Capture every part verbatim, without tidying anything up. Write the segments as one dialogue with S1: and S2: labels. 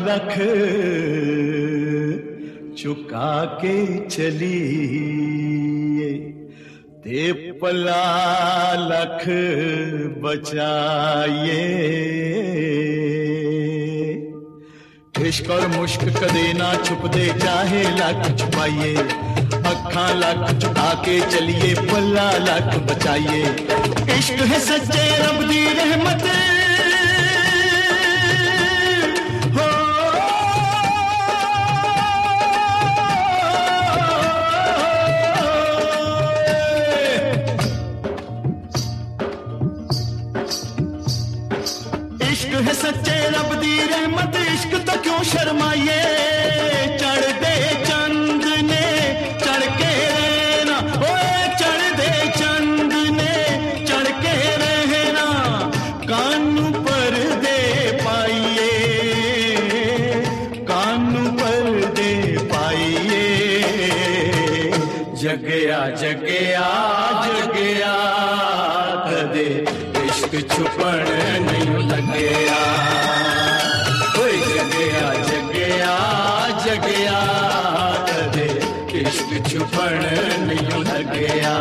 S1: लख चुका के चलिए ते पला लख बचाइए। इश्क और मुश्क कदे ना छुप दे चाहे लख छुपाइए, अखा लख चुका के चलिए पला लख बचाइए। इश्क है सच्चे रब दी रहमत हो, इश्क है सच्चे रब दी रहमत, इश्क तो क्यों शर्माइए। चढ़ दे चंद ने चढ़ के रहना, ओए चढ़ दे चंद ने चढ़ के रहना, कानू पर दे पाइए, कानू पर दे पाइए। जगया जगया जगया कदे इश्क छुपण नहीं लगया, कोई जगया जगया जगया कदे इश्क छुपण नहीं लगया।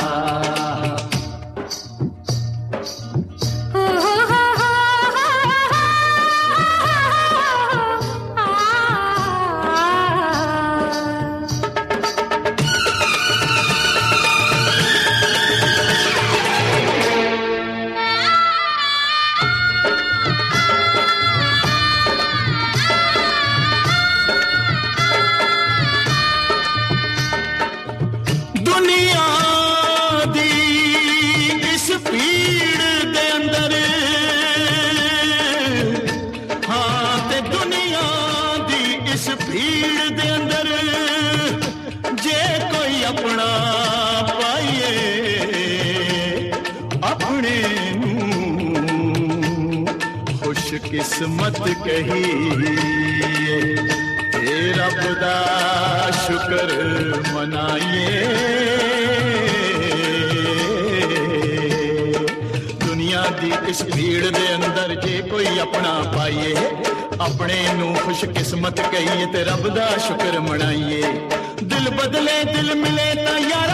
S1: किस्मत कही तेरा खुदा शुक्र मनाइए। दुनिया दी इस भीड़ दे अंदर जे कोई अपना पाइए, अपने नू खुश किस्मत कहिए ते रब दा शुक्र मनाइए। दिल बदले दिल मिले ता यारा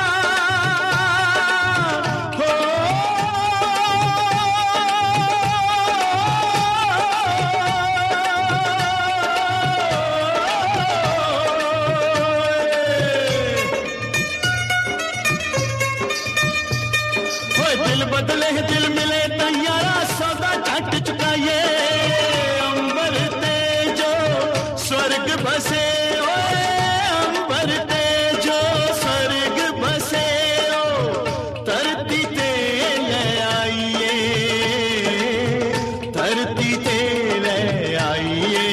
S1: बदले दिल मिले तैयारा सौदा घट चुकाइए। अंबर ते जो स्वर्ग बसे, ओए अंबर ते जो स्वर्ग बसे, ओ धरती ते ले आइए, धरती ते ले आइए।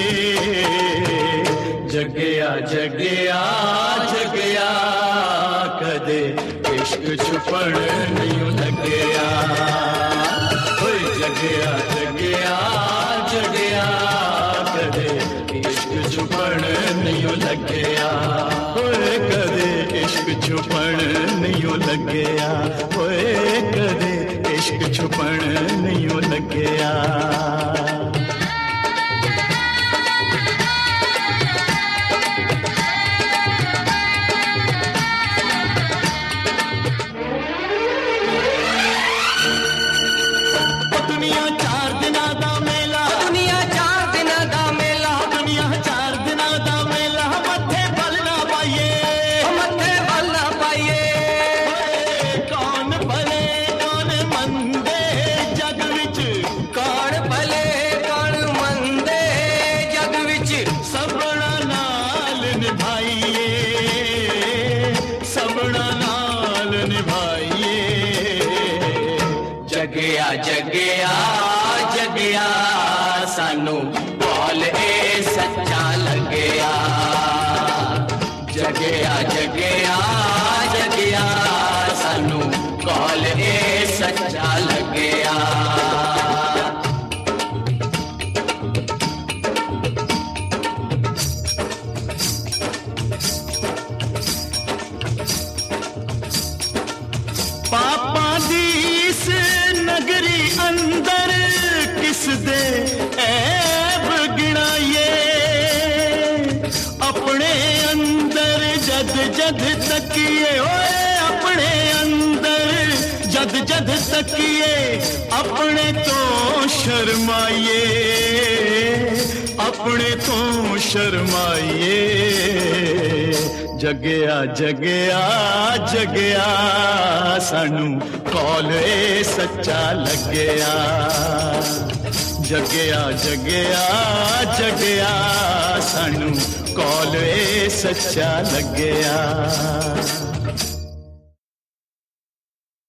S1: जगया जगया जगया कदे इश्क छुपण नहीं लगया, ओए जगया जगया जगया कदे इश्क छुपण नहीं लगया, ओए कदे इश्क छुपण नहीं लगया, ओए कदे इश्क छुपण नहीं लगया। जगया जगया जगया सानू बोल ए सच्चा लगया, जगया जगया जगया सानू बोल ए सच्चा लगया। पापा दी इस नगरी अंदर किस दे ऐब गिनाइए, जद जद तकिए ओए अपने अंदर, जद जद तकिए अपने तो शर्माइए, अपने तो शर्माइए। जगया जगया जगया सानू कौल ए सच्चा लगया, जगया जगया जगया सानू कौल ए सच्चा लगया।